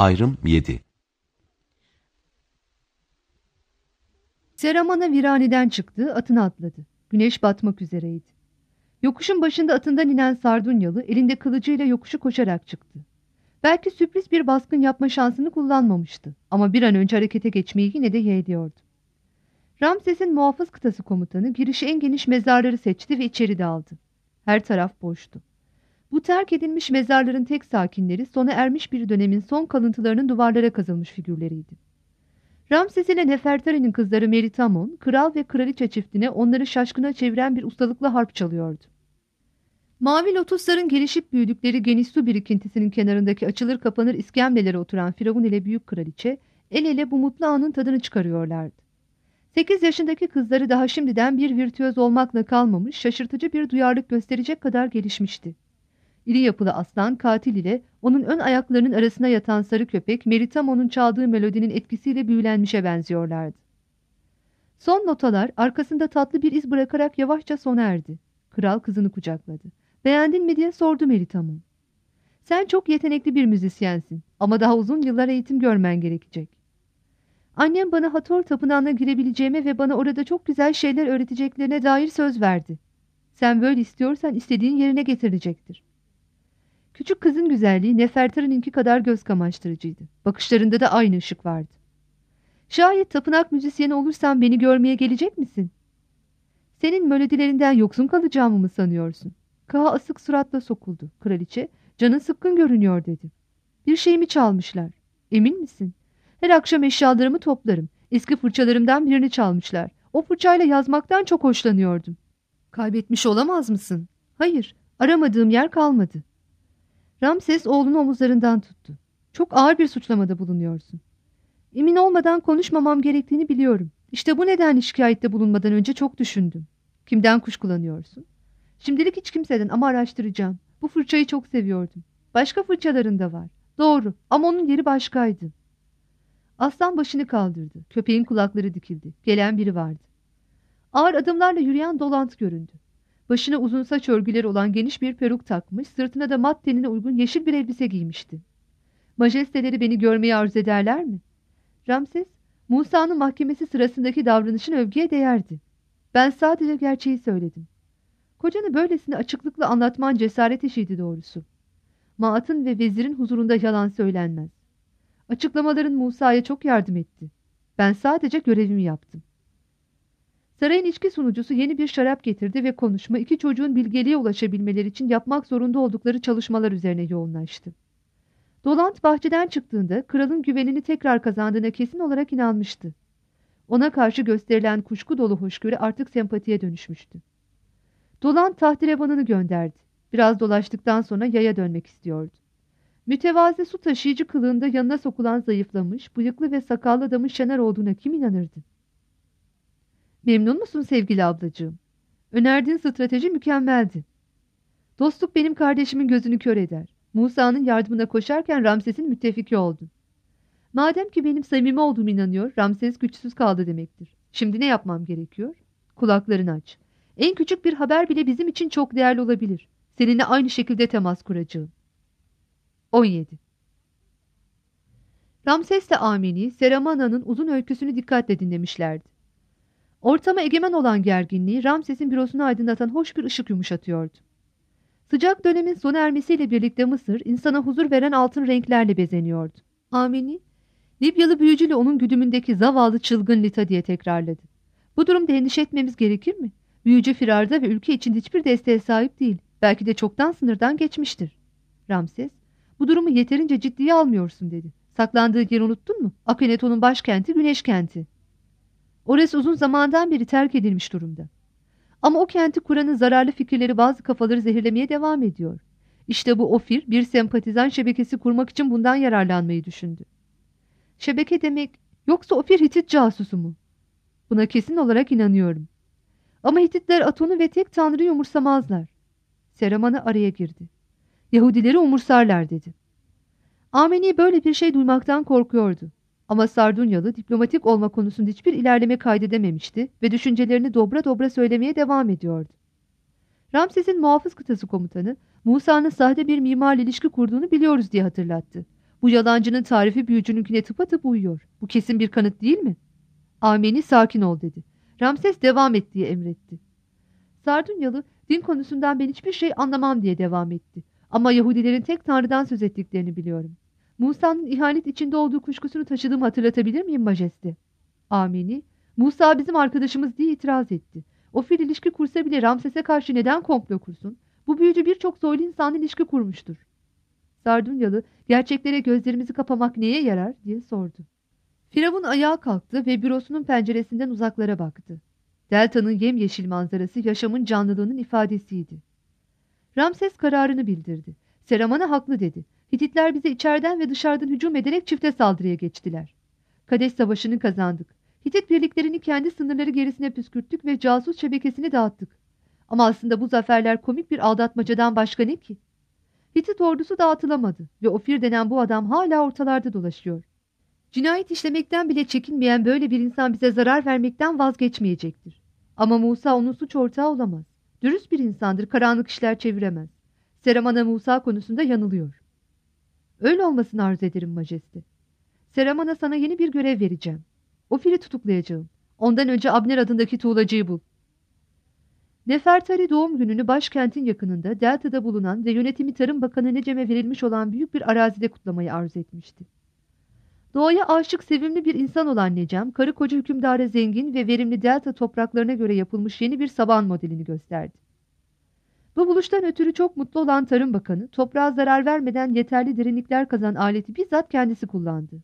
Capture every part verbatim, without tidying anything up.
Ayrım yedi. Seramana viraneden çıktı, atına atladı. Güneş batmak üzereydi. Yokuşun başında atından inen Sardunyalı elinde kılıcıyla yokuşu koşarak çıktı. Belki sürpriz bir baskın yapma şansını kullanmamıştı ama bir an önce harekete geçmeyi yine de yeğliyordu. Ramses'in muhafız kıtası komutanı girişi en geniş mezarları seçti ve içeri daldı. Her taraf boştu. Bu terk edilmiş mezarların tek sakinleri sona ermiş bir dönemin son kalıntılarının duvarlara kazılmış figürleriydi. Ramses ile Nefertari'nin kızları Meritamon, kral ve kraliçe çiftine onları şaşkına çeviren bir ustalıkla harp çalıyordu. Mavi lotosların gelişip büyüdükleri geniş su birikintisinin kenarındaki açılır kapanır iskemlelere oturan Firavun ile büyük kraliçe el ele bu mutlu anın tadını çıkarıyorlardı. Sekiz yaşındaki kızları daha şimdiden bir virtüöz olmakla kalmamış, şaşırtıcı bir duyarlılık gösterecek kadar gelişmişti. İri yapılı aslan katil ile onun ön ayaklarının arasına yatan sarı köpek Meritamon'un çaldığı melodinin etkisiyle büyülenmişe benziyorlardı. Son notalar arkasında tatlı bir iz bırakarak yavaşça sona erdi. Kral kızını kucakladı. "Beğendin mi?" diye sordu Meritamon. "Sen çok yetenekli bir müzisyensin ama daha uzun yıllar eğitim görmen gerekecek. Annem bana Hathor tapınağına girebileceğime ve bana orada çok güzel şeyler öğreteceklerine dair söz verdi. Sen böyle istiyorsan istediğin yerine getirilecektir." Küçük kızın güzelliği Nefertari'ninki kadar göz kamaştırıcıydı. Bakışlarında da aynı ışık vardı. "Şayet tapınak müzisyeni olursan beni görmeye gelecek misin? Senin melodilerinden yoksun kalacağımı mı sanıyorsun?" Kaha asık suratla sokuldu. Kraliçe, "Canın sıkkın görünüyor," dedi. "Bir şey mi çalmışlar? Emin misin?" "Her akşam eşyalarımı toplarım. Eski fırçalarımdan birini çalmışlar. O fırçayla yazmaktan çok hoşlanıyordum." "Kaybetmiş olamaz mısın?" "Hayır, aramadığım yer kalmadı." Ramses oğlunu omuzlarından tuttu. "Çok ağır bir suçlamada bulunuyorsun. Emin olmadan konuşmamam gerektiğini biliyorum. İşte bu nedenle şikayette bulunmadan önce çok düşündüm." "Kimden kuşkulanıyorsun?" "Şimdilik hiç kimseden ama araştıracağım. Bu fırçayı çok seviyordum. Başka fırçaların da var. Doğru ama onun yeri başkaydı." Aslan başını kaldırdı. Köpeğin kulakları dikildi. Gelen biri vardı. Ağır adımlarla yürüyen Dolant göründü. Başına uzun saç örgüleri olan geniş bir peruk takmış, sırtına da mat tenine uygun yeşil bir elbise giymişti. "Majesteleri beni görmeyi arzu ederler mi?" Ramses, "Musa'nın mahkemesi sırasındaki davranışın övgüye değerdi. Ben sadece gerçeği söyledim." "Kocanı böylesine açıklıkla anlatman cesaret işiydi doğrusu. Maat'ın ve vezirin huzurunda yalan söylenmez. Açıklamaların Musa'ya çok yardım etti. Ben sadece görevimi yaptım." Sarayın içki sunucusu yeni bir şarap getirdi ve konuşma iki çocuğun bilgeliğe ulaşabilmeleri için yapmak zorunda oldukları çalışmalar üzerine yoğunlaştı. Dolant bahçeden çıktığında kralın güvenini tekrar kazandığına kesin olarak inanmıştı. Ona karşı gösterilen kuşku dolu hoşgörü artık sempatiye dönüşmüştü. Dolant tahterevanını gönderdi. Biraz dolaştıktan sonra yaya dönmek istiyordu. Mütevazi su taşıyıcı kılığında yanına sokulan zayıflamış, bıyıklı ve sakallı adamın Şener olduğuna kim inanırdı? "Memnun musun sevgili ablacığım? Önerdiğin strateji mükemmeldi. Dostluk benim kardeşimin gözünü kör eder. Musa'nın yardımına koşarken Ramses'in müttefiki oldu. Madem ki benim samimi olduğumu inanıyor, Ramses güçsüz kaldı demektir. Şimdi ne yapmam gerekiyor? Kulaklarını aç. En küçük bir haber bile bizim için çok değerli olabilir. Seninle aynı şekilde temas kuracağım." on yedi. Ramses ile Ameni, Seramana'nın uzun öyküsünü dikkatle dinlemişlerdi. Ortama egemen olan gerginliği Ramses'in bürosunu aydınlatan hoş bir ışık yumuşatıyordu. Sıcak dönemin sona ermesiyle birlikte Mısır, insana huzur veren altın renklerle bezeniyordu. Ameni, Libyalı büyücüyle onun güdümündeki zavallı çılgın Lita diye tekrarladı. "Bu durumda endişe etmemiz gerekir mi? Büyücü firarda ve ülke içinde hiçbir desteğe sahip değil. Belki de çoktan sınırdan geçmiştir." Ramses, "Bu durumu yeterince ciddiye almıyorsun," dedi. "Saklandığı yeri unuttun mu? Akhenaton'un başkenti Güneş kenti. Orası uzun zamandan beri terk edilmiş durumda. Ama o kenti kuranın zararlı fikirleri bazı kafaları zehirlemeye devam ediyor. İşte bu Ofir bir sempatizan şebekesi kurmak için bundan yararlanmayı düşündü." "Şebeke demek, yoksa Ofir Hitit casusu mu?" "Buna kesin olarak inanıyorum. Ama Hititler Aton'u ve tek tanrıyı umursamazlar." Seraman'a araya girdi. "Yahudileri umursarlar," dedi. Ameni böyle bir şey duymaktan korkuyordu. Ama Sardunyalı diplomatik olma konusunda hiçbir ilerleme kaydedememişti ve düşüncelerini dobra dobra söylemeye devam ediyordu. Ramses'in muhafız kıtası komutanı, Musa'nın sahte bir mimarla ilişki kurduğunu biliyoruz diye hatırlattı. Bu yalancının tarifi büyücününkine tıpatıp uyuyor. Bu kesin bir kanıt değil mi? Ameni sakin ol dedi. Ramses devam et diye emretti. Sardunyalı din konusundan ben hiçbir şey anlamam diye devam etti. Ama Yahudilerin tek tanrıdan söz ettiklerini biliyorum. Musa'nın ihanet içinde olduğu kuşkusunu taşıdığımı hatırlatabilir miyim majeste? Ameni, Musa bizim arkadaşımız diye itiraz etti. O fil ilişki kursa bile Ramses'e karşı neden komplo kursun? Bu büyücü birçok soylu insanla ilişki kurmuştur. Sardunyalı, gerçeklere gözlerimizi kapamak neye yarar diye sordu. Firavun ayağa kalktı ve bürosunun penceresinden uzaklara baktı. Delta'nın yemyeşil manzarası yaşamın canlılığının ifadesiydi. Ramses kararını bildirdi. Seraman'a haklı dedi. Hititler bize içeriden ve dışarıdan hücum ederek çifte saldırıya geçtiler. Kadeş Savaşı'nı kazandık. Hitit birliklerini kendi sınırları gerisine püskürttük ve casus şebekesini dağıttık. Ama aslında bu zaferler komik bir aldatmacadan başka ne ki? Hitit ordusu dağıtılamadı ve Ofir denen bu adam hala ortalarda dolaşıyor. Cinayet işlemekten bile çekinmeyen böyle bir insan bize zarar vermekten vazgeçmeyecektir. Ama Musa onun suç ortağı olamaz. Dürüst bir insandır, karanlık işler çeviremez. Seraman'a Musa konusunda yanılıyor. Öyle olmasını arzu ederim majeste. Seraman'a sana yeni bir görev vereceğim. Ofir'i tutuklayacağım. Ondan önce Abner adındaki tuğlacıyı bul. Nefertari doğum gününü başkentin yakınında Delta'da bulunan ve yönetimi Tarım Bakanı Necem'e verilmiş olan büyük bir arazide kutlamayı arzu etmişti. Doğaya aşık sevimli bir insan olan Necem, karı koca hükümdara zengin ve verimli Delta topraklarına göre yapılmış yeni bir saban modelini gösterdi. Bu buluştan ötürü çok mutlu olan Tarım Bakanı, toprağa zarar vermeden yeterli derinlikler kazan aleti bizzat kendisi kullandı.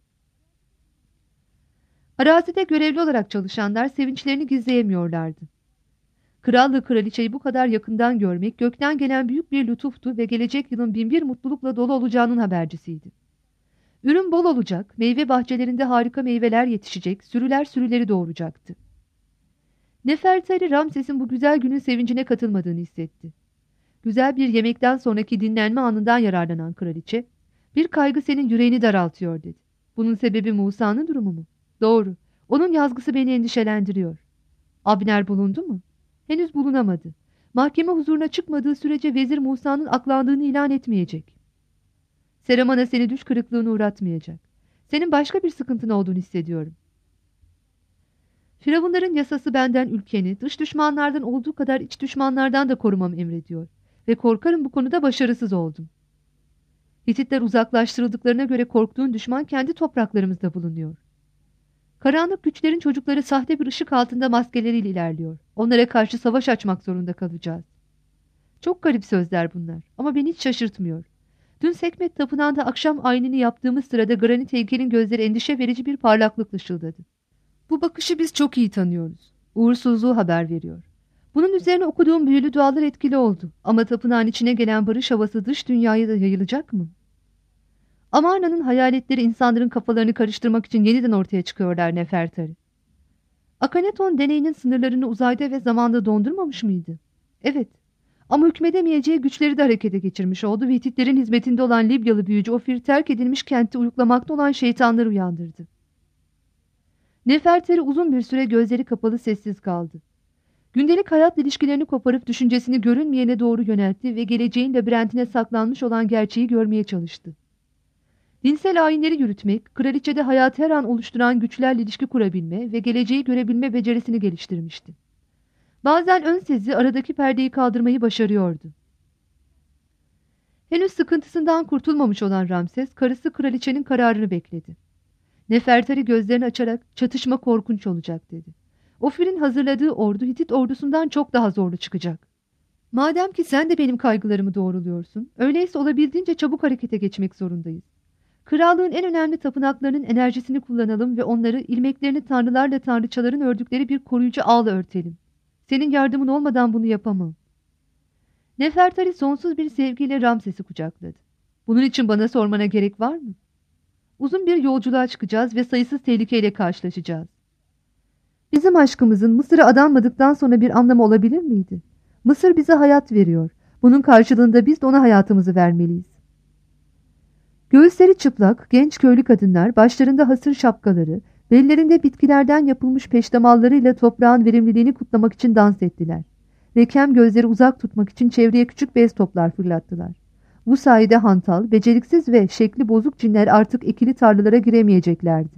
Arazide görevli olarak çalışanlar sevinçlerini gizleyemiyorlardı. Krallığı kraliçeyi bu kadar yakından görmek gökten gelen büyük bir lütuftu ve gelecek yılın binbir mutlulukla dolu olacağının habercisiydi. Ürün bol olacak, meyve bahçelerinde harika meyveler yetişecek, sürüler sürüleri doğuracaktı. Nefertari Ramses'in bu güzel günün sevincine katılmadığını hissetti. Güzel bir yemekten sonraki dinlenme anından yararlanan kraliçe, "Bir kaygı senin yüreğini daraltıyor," dedi. "Bunun sebebi Musa'nın durumu mu?" "Doğru, onun yazgısı beni endişelendiriyor." "Abner bulundu mu?" "Henüz bulunamadı. Mahkeme huzuruna çıkmadığı sürece vezir Musa'nın aklandığını ilan etmeyecek. Seraman'a seni düş kırıklığına uğratmayacak. Senin başka bir sıkıntın olduğunu hissediyorum." "Firavunların yasası benden ülkeni, dış düşmanlardan olduğu kadar iç düşmanlardan da korumamı emrediyor. Ve korkarım bu konuda başarısız oldum." "Hititler uzaklaştırıldıklarına göre korktuğun düşman kendi topraklarımızda bulunuyor. Karanlık güçlerin çocukları sahte bir ışık altında maskeleriyle ilerliyor. Onlara karşı savaş açmak zorunda kalacağız." Çok garip sözler bunlar ama beni hiç şaşırtmıyor. Dün Sekmet Tapınağı'nda akşam ayinini yaptığımız sırada granit heykelin gözleri endişe verici bir parlaklıkla ışıldadı. Bu bakışı biz çok iyi tanıyoruz. Uğursuzluğu haber veriyor. Bunun üzerine okuduğum büyülü dualar etkili oldu. Ama tapınağın içine gelen barış havası dış dünyaya da yayılacak mı? Amarna'nın hayaletleri insanların kafalarını karıştırmak için yeniden ortaya çıkıyorlar Nefertari. Akhenaton deneyinin sınırlarını uzayda ve zamanda dondurmamış mıydı? Evet. Ama hükmedemeyeceği güçleri de harekete geçirmiş oldu ve Hititlerin hizmetinde olan Libyalı büyücü Ofir terk edilmiş kenti uyuklamakta olan şeytanları uyandırdı. Nefertari uzun bir süre gözleri kapalı sessiz kaldı. Gündelik hayat ilişkilerini koparıp düşüncesini görünmeyene doğru yöneltti ve geleceğin labirentine saklanmış olan gerçeği görmeye çalıştı. Dinsel ayinleri yürütmek, kraliçede hayatı her an oluşturan güçlerle ilişki kurabilme ve geleceği görebilme becerisini geliştirmişti. Bazen ön sezi aradaki perdeyi kaldırmayı başarıyordu. Henüz sıkıntısından kurtulmamış olan Ramses, karısı kraliçenin kararını bekledi. Nefertari gözlerini açarak "Çatışma korkunç olacak," dedi. "Ofir'in hazırladığı ordu Hitit ordusundan çok daha zorlu çıkacak. Madem ki sen de benim kaygılarımı doğruluyorsun, öyleyse olabildiğince çabuk harekete geçmek zorundayız. Krallığın en önemli tapınaklarının enerjisini kullanalım ve onları ilmeklerini tanrılarla tanrıçaların ördükleri bir koruyucu ağla örtelim. Senin yardımın olmadan bunu yapamam." Nefertari sonsuz bir sevgiyle Ramses'i kucakladı. "Bunun için bana sormana gerek var mı? Uzun bir yolculuğa çıkacağız ve sayısız tehlikeyle karşılaşacağız. Bizim aşkımızın Mısır'a adanmadıktan sonra bir anlamı olabilir miydi? Mısır bize hayat veriyor. Bunun karşılığında biz de ona hayatımızı vermeliyiz." Göğüsleri çıplak, genç köylü kadınlar başlarında hasır şapkaları, bellerinde bitkilerden yapılmış peştemallarıyla toprağın verimliliğini kutlamak için dans ettiler. Ve kem gözleri uzak tutmak için çevreye küçük bez toplar fırlattılar. Bu sayede hantal, beceriksiz ve şekli bozuk cinler artık ekili tarlalara giremeyeceklerdi.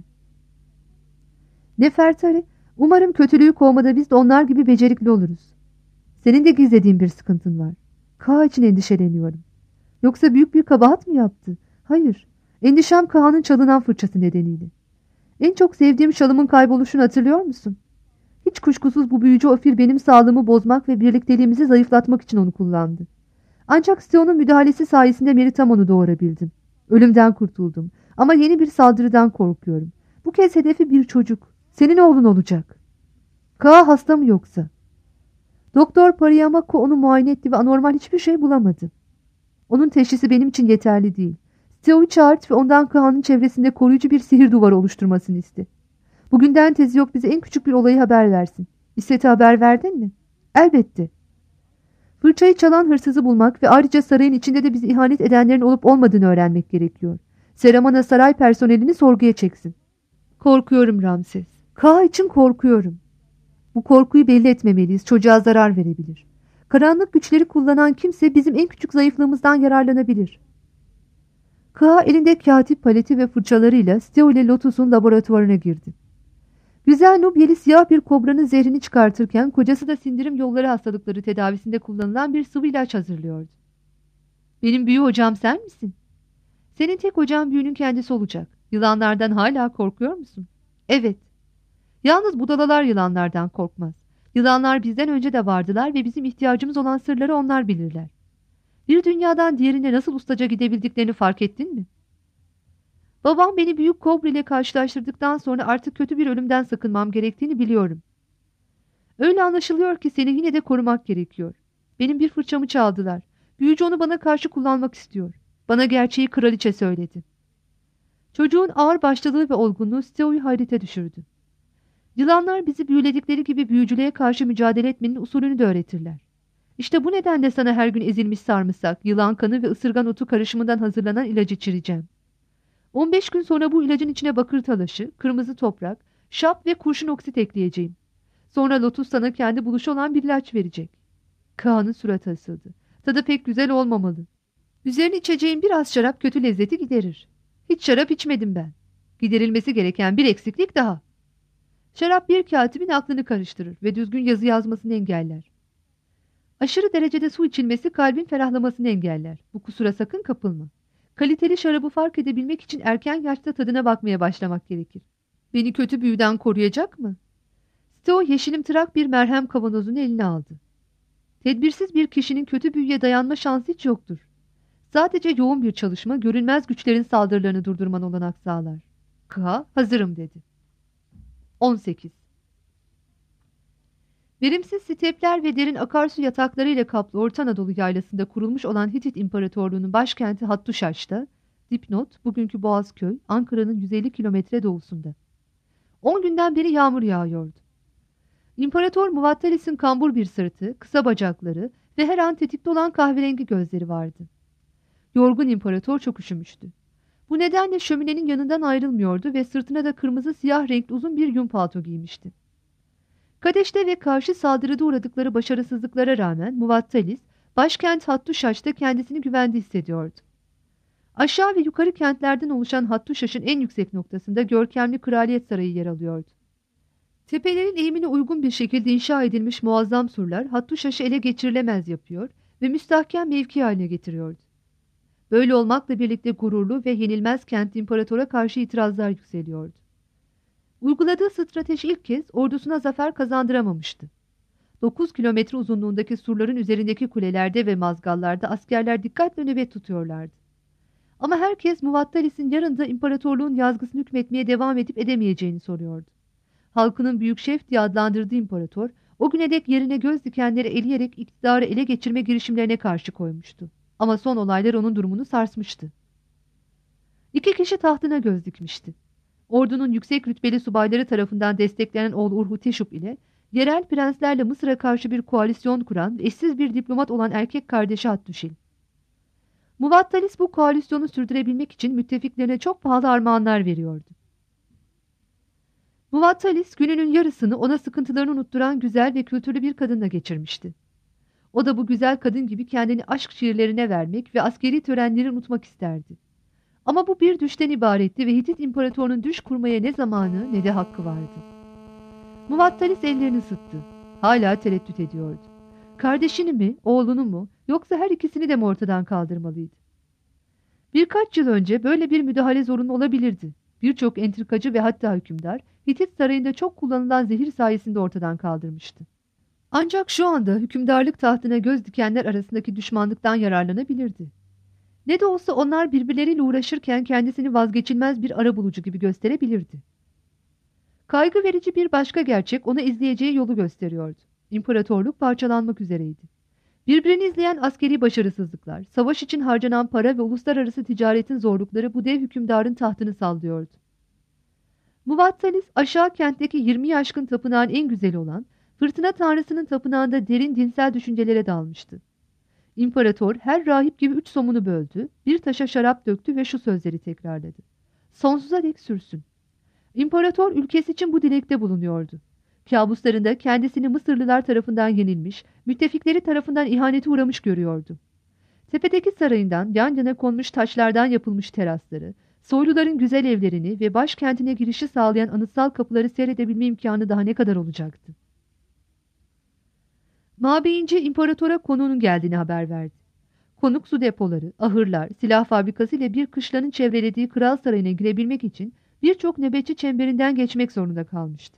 Nefertari, umarım kötülüğü kovmada biz de onlar gibi becerikli oluruz. Senin de gizlediğin bir sıkıntın var. Kaa için endişeleniyorum. Yoksa büyük bir kabahat mı yaptı? Hayır, endişem Kaan'ın çalınan fırçası nedeniyle. En çok sevdiğim şalımın kayboluşunu hatırlıyor musun? Hiç kuşkusuz bu büyücü Ofir benim sağlığımı bozmak ve birlikteliğimizi zayıflatmak için onu kullandı. Ancak Steon'un müdahalesi sayesinde Meritammon'u doğurabildim. Ölümden kurtuldum ama yeni bir saldırıdan korkuyorum. Bu kez hedefi bir çocuk. Senin oğlun olacak. Kaa hasta mı yoksa? Doktor Pariyamako onu muayene etti ve anormal hiçbir şey bulamadı. Onun teşhisi benim için yeterli değil. Steo'yu çağırt ve ondan Kaan'ın çevresinde koruyucu bir sihir duvarı oluşturmasını iste. Bugünden tezi yok bize en küçük bir olayı haber versin. İstet'e haber verdin mi? Elbette. Fırçayı çalan hırsızı bulmak ve ayrıca sarayın içinde de bizi ihanet edenlerin olup olmadığını öğrenmek gerekiyor. Seramana saray personelini sorguya çeksin. Korkuyorum Ramses. Kaa için korkuyorum. Bu korkuyu belli etmemeliyiz. Çocuğa zarar verebilir. Karanlık güçleri kullanan kimse bizim en küçük zayıflığımızdan yararlanabilir. Kaa elinde katip paleti ve fırçalarıyla Steo ile Lotus'un laboratuvarına girdi. Güzel Nubyeli siyah bir kobranın zehrini çıkartırken kocası da sindirim yolları hastalıkları tedavisinde kullanılan bir sıvı ilaç hazırlıyordu. Benim büyü hocam sen misin? Senin tek hocan büyünün kendisi olacak. Yılanlardan hala korkuyor musun? Evet. Yalnız budalalar yılanlardan korkmaz. Yılanlar bizden önce de vardılar ve bizim ihtiyacımız olan sırları onlar bilirler. Bir dünyadan diğerine nasıl ustaca gidebildiklerini fark ettin mi? Babam beni büyük kobra ile karşılaştırdıktan sonra artık kötü bir ölümden sakınmam gerektiğini biliyorum. Öyle anlaşılıyor ki seni yine de korumak gerekiyor. Benim bir fırçamı çaldılar. Büyücü onu bana karşı kullanmak istiyor. Bana gerçeği kraliçe söyledi. Çocuğun ağır başlılığı ve olgunluğu Steo'yu hayrete düşürdü. Yılanlar bizi büyüledikleri gibi büyücülüğe karşı mücadele etmenin usulünü de öğretirler. İşte bu nedenle sana her gün ezilmiş sarımsak, yılan kanı ve ısırgan otu karışımından hazırlanan ilacı içireceğim. on beş gün sonra bu ilacın içine bakır talaşı, kırmızı toprak, şap ve kurşun oksit ekleyeceğim. Sonra Lotus sana kendi buluşu olan bir ilaç verecek. Kaan'ın suratı asıldı. Tadı pek güzel olmamalı. Üzerine içeceğim biraz şarap kötü lezzeti giderir. Hiç şarap içmedim ben. Giderilmesi gereken bir eksiklik daha. Şarap bir katibin aklını karıştırır ve düzgün yazı yazmasını engeller. Aşırı derecede su içilmesi kalbin ferahlamasını engeller. Bu kusura sakın kapılma. Kaliteli şarabı fark edebilmek için erken yaşta tadına bakmaya başlamak gerekir. Beni kötü büyüden koruyacak mı? Steo yeşilimtırak bir merhem kavanozunu eline aldı. Tedbirsiz bir kişinin kötü büyüye dayanma şansı hiç yoktur. Sadece yoğun bir çalışma görünmez güçlerin saldırılarını durdurman olanak sağlar. Kaa, hazırım dedi. on sekiz. Verimsiz stepler ve derin akarsu yatakları ile kaplı Orta Anadolu yaylasında kurulmuş olan Hitit İmparatorluğu'nun başkenti Hattuşaş'ta, dipnot, bugünkü Boğazköy, Ankara'nın yüz elli kilometre doğusunda. on günden beri yağmur yağıyordu. İmparator Muvattalis'in kambur bir sırtı, kısa bacakları ve her an tetikte olan kahverengi gözleri vardı. Yorgun imparator çok üşümüştü. Bu nedenle şöminenin yanından ayrılmıyordu ve sırtına da kırmızı siyah renkli uzun bir yün palto giymişti. Kadeş'te ve karşı saldırıda uğradıkları başarısızlıklara rağmen Muvattalis, başkent Hattuşaş'ta kendisini güvende hissediyordu. Aşağı ve yukarı kentlerden oluşan Hattuşaş'ın en yüksek noktasında görkemli kraliyet sarayı yer alıyordu. Tepelerin eğimine uygun bir şekilde inşa edilmiş muazzam surlar Hattuşaş'ı ele geçirilemez yapıyor ve müstahkem mevki haline getiriyordu. Böyle olmakla birlikte gururlu ve yenilmez kent imparatora karşı itirazlar yükseliyordu. Uyguladığı strateji ilk kez ordusuna zafer kazandıramamıştı. dokuz kilometre uzunluğundaki surların üzerindeki kulelerde ve mazgallarda askerler dikkatle nöbet tutuyorlardı. Ama herkes Muvattalis'in yarın da imparatorluğun yazgısını hükmetmeye devam edip edemeyeceğini soruyordu. Halkının büyük şef diye adlandırdığı imparator, o güne dek yerine göz dikenleri eleyerek iktidarı ele geçirme girişimlerine karşı koymuştu. Ama son olaylar onun durumunu sarsmıştı. İki kişi tahtına göz dikmişti. Ordunun yüksek rütbeli subayları tarafından desteklenen oğlu Urhuteshub ile yerel prenslerle Mısır'a karşı bir koalisyon kuran ve eşsiz bir diplomat olan erkek kardeşi Hattuşil. Muvattalis bu koalisyonu sürdürebilmek için müttefiklerine çok pahalı armağanlar veriyordu. Muvattalis gününün yarısını ona sıkıntılarını unutturan güzel ve kültürlü bir kadınla geçirmişti. O da bu güzel kadın gibi kendini aşk şiirlerine vermek ve askeri törenleri unutmak isterdi. Ama bu bir düşten ibaretti ve Hitit imparatorunun düş kurmaya ne zamanı ne de hakkı vardı. Muvattalis ellerini sıktı. Hala tereddüt ediyordu. Kardeşini mi, oğlunu mu, yoksa her ikisini de mi ortadan kaldırmalıydı? Birkaç yıl önce böyle bir müdahale zorunlu olabilirdi. Birçok entrikacı ve hatta hükümdar, Hitit sarayında çok kullanılan zehir sayesinde ortadan kaldırmıştı. Ancak şu anda hükümdarlık tahtına göz dikenler arasındaki düşmanlıktan yararlanabilirdi. Ne de olsa onlar birbirleriyle uğraşırken kendisini vazgeçilmez bir arabulucu gibi gösterebilirdi. Kaygı verici bir başka gerçek ona izleyeceği yolu gösteriyordu. İmparatorluk parçalanmak üzereydi. Birbirini izleyen askeri başarısızlıklar, savaş için harcanan para ve uluslararası ticaretin zorlukları bu dev hükümdarın tahtını sallıyordu. Muvattalis aşağı kentteki yirmi aşkın tapınağın en güzeli olan Fırtına Tanrısı'nın tapınağında derin dinsel düşüncelere dalmıştı. İmparator her rahip gibi üç somunu böldü, bir taşa şarap döktü ve şu sözleri tekrarladı. Sonsuza dek sürsün. İmparator ülkesi için bu dilekte bulunuyordu. Kabuslarında kendisini Mısırlılar tarafından yenilmiş, müttefikleri tarafından ihanete uğramış görüyordu. Tepedeki sarayından yan yana konmuş taşlardan yapılmış terasları, soyluların güzel evlerini ve başkentine girişi sağlayan anıtsal kapıları seyredebilme imkanı daha ne kadar olacaktı? Mabeyince imparatora konuğunun geldiğini haber verdi. Konuk su depoları, ahırlar, silah fabrikası ile bir kışlanın çevrelediği kral sarayına girebilmek için birçok nöbetçi çemberinden geçmek zorunda kalmıştı.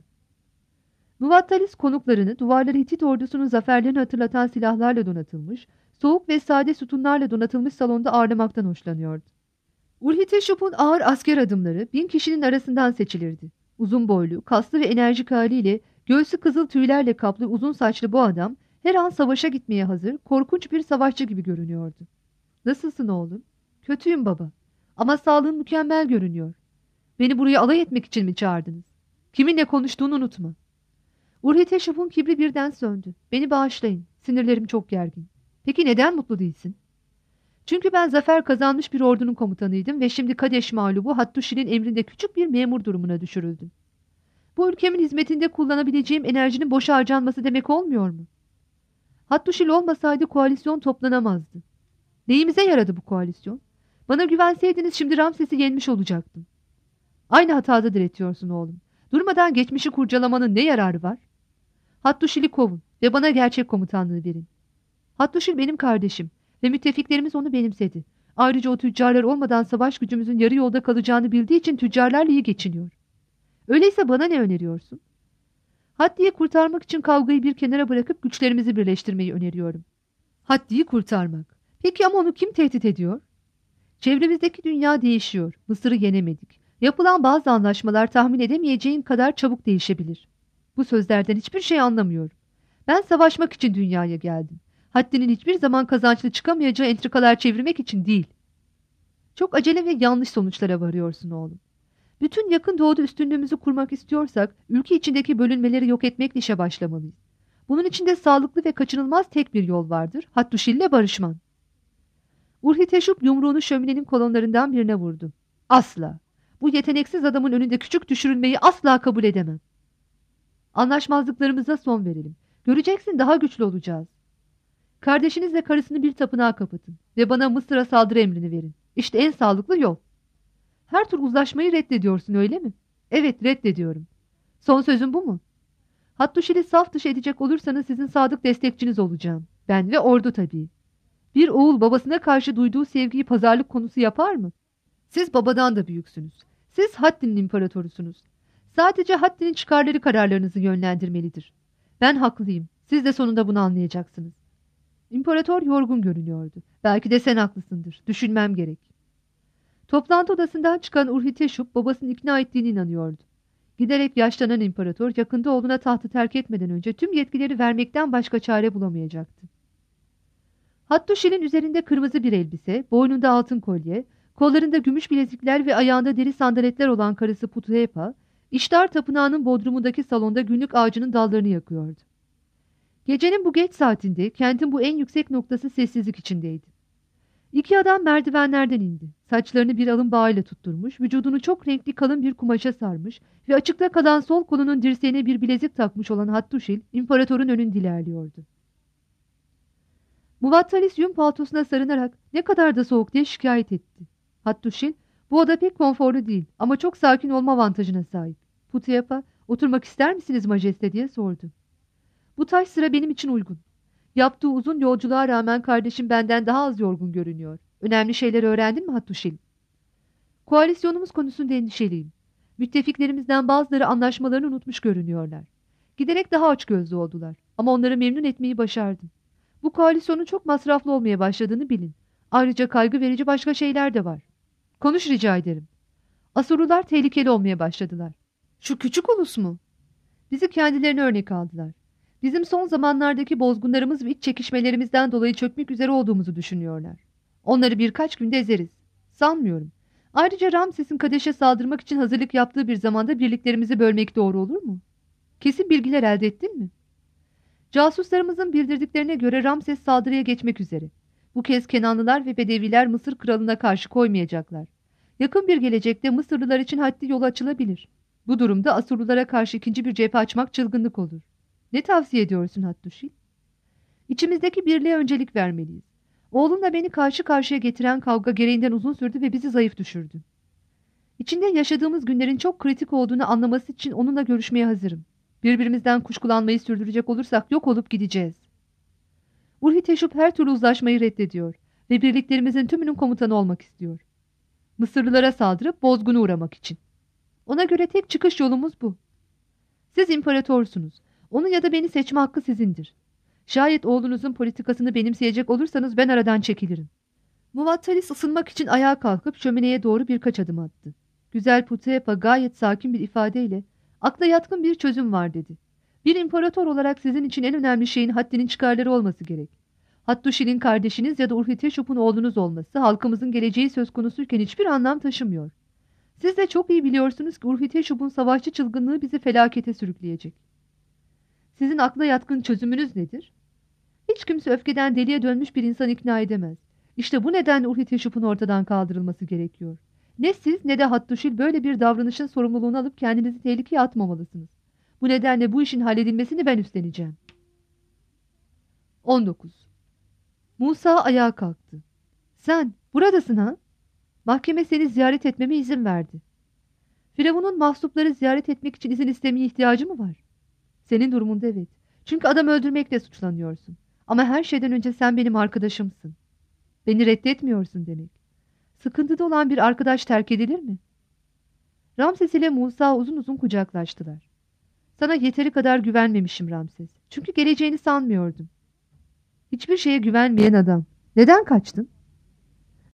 Muvattalis konuklarını duvarları Hitit ordusunun zaferlerini hatırlatan silahlarla donatılmış, soğuk ve sade sütunlarla donatılmış salonda ağırlamaktan hoşlanıyordu. Urhiteşup'un ağır asker adımları bin kişinin arasından seçilirdi. Uzun boylu, kaslı ve enerjik haliyle göğsü kızıl tüylerle kaplı uzun saçlı bu adam her an savaşa gitmeye hazır, korkunç bir savaşçı gibi görünüyordu. "Nasılsın oğlum?" "Kötüyüm baba. Ama sağlığın mükemmel görünüyor. Beni buraya alay etmek için mi çağırdınız? Kiminle konuştuğunu unutma." Urhiteşup'un kibri birden söndü. "Beni bağışlayın. Sinirlerim çok gergin." "Peki neden mutlu değilsin?" "Çünkü ben zafer kazanmış bir ordunun komutanıydım ve şimdi Kadeş mağlubu Hattuşil'in emrinde küçük bir memur durumuna düşürüldüm. Bu ülkemin hizmetinde kullanabileceğim enerjinin boşa harcanması demek olmuyor mu? Hattuşil olmasaydı koalisyon toplanamazdı. Neyimize yaradı bu koalisyon? Bana güvenseydiniz şimdi Ramses'i yenmiş olacaktım." "Aynı hatada diretiyorsun oğlum. Durmadan geçmişi kurcalamanın ne yararı var? Hattuşil'i kovun ve bana gerçek komutanlığı verin. Hattuşil benim kardeşim ve müttefiklerimiz onu benimsedi. Ayrıca o tüccarlar olmadan savaş gücümüzün yarı yolda kalacağını bildiği için tüccarlarla iyi geçiniyor. Öyleyse bana ne öneriyorsun?" "Haddi'yi kurtarmak için kavgayı bir kenara bırakıp güçlerimizi birleştirmeyi öneriyorum." "Haddi'yi kurtarmak. Peki ama onu kim tehdit ediyor?" "Çevremizdeki dünya değişiyor. Mısır'ı yenemedik. Yapılan bazı anlaşmalar tahmin edemeyeceğin kadar çabuk değişebilir." "Bu sözlerden hiçbir şey anlamıyorum. Ben savaşmak için dünyaya geldim. Haddi'nin hiçbir zaman kazançlı çıkamayacağı entrikalar çevirmek için değil." "Çok acele ve yanlış sonuçlara varıyorsun oğlum. Bütün yakın doğuda üstünlüğümüzü kurmak istiyorsak ülke içindeki bölünmeleri yok etmekle işe başlamalıyız. Bunun için de sağlıklı ve kaçınılmaz tek bir yol vardır. Hattuşil'le barışman." Urhiteşup yumruğunu şöminenin kolonlarından birine vurdu. "Asla. Bu yeteneksiz adamın önünde küçük düşürülmeyi asla kabul edemem. Anlaşmazlıklarımıza son verelim. Göreceksin daha güçlü olacağız. Kardeşinizle karısını bir tapınağa kapatın ve bana Mısır'a saldırı emrini verin. İşte en sağlıklı yol." "Her tür uzlaşmayı reddediyorsun öyle mi?" "Evet, reddediyorum." "Son sözün bu mu?" "Hattuşil'i saf dışı edecek olursanız sizin sadık destekçiniz olacağım. Ben ve ordu tabii. Bir oğul babasına karşı duyduğu sevgiyi pazarlık konusu yapar mı? Siz babadan da büyüksünüz. Siz Haddi'nin imparatorusunuz. Sadece Haddi'nin çıkarları kararlarınızı yönlendirmelidir. Ben haklıyım. Siz de sonunda bunu anlayacaksınız." İmparator yorgun görünüyordu. "Belki de sen haklısındır. Düşünmem gerek." Toplantı odasından çıkan Urhiteşup babasının ikna ettiğine inanıyordu. Giderek yaşlanan imparator yakında oğluna tahtı terk etmeden önce tüm yetkileri vermekten başka çare bulamayacaktı. Hattuşil'in üzerinde kırmızı bir elbise, boynunda altın kolye, kollarında gümüş bilezikler ve ayağında deri sandaletler olan karısı Putuhepa, İştar Tapınağı'nın bodrumundaki salonda günlük ağacının dallarını yakıyordu. Gecenin bu geç saatinde kentin bu en yüksek noktası sessizlik içindeydi. İki adam merdivenlerden indi. Saçlarını bir alın bağıyla tutturmuş, vücudunu çok renkli kalın bir kumaşa sarmış ve açıkta kalan sol kolunun dirseğine bir bilezik takmış olan Hattuşil, imparatorun önünde ilerliyordu. Muvattalis yün paltosuna sarınarak ne kadar da soğuk diye şikayet etti. Hattuşil, bu oda pek konforlu değil ama çok sakin olma avantajına sahip. Puteyapa, oturmak ister misiniz majeste diye sordu. Bu taş sıra benim için uygun. Yaptığı uzun yolculuğa rağmen kardeşim benden daha az yorgun görünüyor. Önemli şeyler öğrendin mi Hattuşil? Koalisyonumuz konusunda endişeliyim. Müttefiklerimizden bazıları anlaşmalarını unutmuş görünüyorlar. Giderek daha açgözlü oldular ama onları memnun etmeyi başardım. Bu koalisyonun çok masraflı olmaya başladığını bilin. Ayrıca kaygı verici başka şeyler de var. Konuş rica ederim. Asurlular tehlikeli olmaya başladılar. Şu küçük ulus mu? Bizi kendilerine örnek aldılar. Bizim son zamanlardaki bozgunlarımız ve iç çekişmelerimizden dolayı çökmek üzere olduğumuzu düşünüyorlar. Onları birkaç günde ezeriz. Sanmıyorum. Ayrıca Ramses'in Kadeş'e saldırmak için hazırlık yaptığı bir zamanda birliklerimizi bölmek doğru olur mu? Kesin bilgiler elde ettin mi? Casuslarımızın bildirdiklerine göre Ramses saldırıya geçmek üzere. Bu kez Kenanlılar ve Bedeviler Mısır kralına karşı koymayacaklar. Yakın bir gelecekte Mısırlılar için haddi yolu açılabilir. Bu durumda Asurlulara karşı ikinci bir cephe açmak çılgınlık olur. Ne tavsiye ediyorsun Hattuşil? İçimizdeki birliğe öncelik vermeliyiz. Oğlumla beni karşı karşıya getiren kavga gereğinden uzun sürdü ve bizi zayıf düşürdü. İçinde yaşadığımız günlerin çok kritik olduğunu anlaması için onunla görüşmeye hazırım. Birbirimizden kuşkulanmayı sürdürecek olursak yok olup gideceğiz. Urhiteşup her türlü uzlaşmayı reddediyor ve birliklerimizin tümünün komutanı olmak istiyor. Mısırlılara saldırıp bozguna uğramak için. Ona göre tek çıkış yolumuz bu. Siz imparatorsunuz. Onu ya da beni seçme hakkı sizindir. Şayet oğlunuzun politikasını benimseyecek olursanız ben aradan çekilirim. Muvattalis ısınmak için ayağa kalkıp şömineye doğru birkaç adım attı. Güzel Putepa gayet sakin bir ifadeyle akla yatkın bir çözüm var dedi. Bir imparator olarak sizin için en önemli şeyin haddinin çıkarları olması gerek. Hattuşil'in kardeşiniz ya da Urhiteşup'un oğlunuz olması halkımızın geleceği söz konusuyken hiçbir anlam taşımıyor. Siz de çok iyi biliyorsunuz ki Urhiteşup'un savaşçı çılgınlığı bizi felakete sürükleyecek. Sizin akla yatkın çözümünüz nedir? Hiç kimse öfkeden deliye dönmüş bir insan ikna edemez. İşte bu nedenle Urhiteşup'un ortadan kaldırılması gerekiyor. Ne siz ne de Hattuşil böyle bir davranışın sorumluluğunu alıp kendinizi tehlikeye atmamalısınız. Bu nedenle bu işin halledilmesini ben üstleneceğim. on dokuz. Musa ayağa kalktı. Sen buradasın ha? Mahkeme seni ziyaret etmeme izin verdi. Firavun'un mahsupları ziyaret etmek için izin istemeye ihtiyacı mı var? Senin durumunda evet. Çünkü adam öldürmekle suçlanıyorsun. Ama her şeyden önce sen benim arkadaşımsın. Beni reddetmiyorsun demek. Sıkıntıda olan bir arkadaş terk edilir mi? Ramses ile Musa uzun uzun kucaklaştılar. Sana yeteri kadar güvenmemişim Ramses. Çünkü geleceğini sanmıyordum. Hiçbir şeye güvenmeyen adam. Neden kaçtın?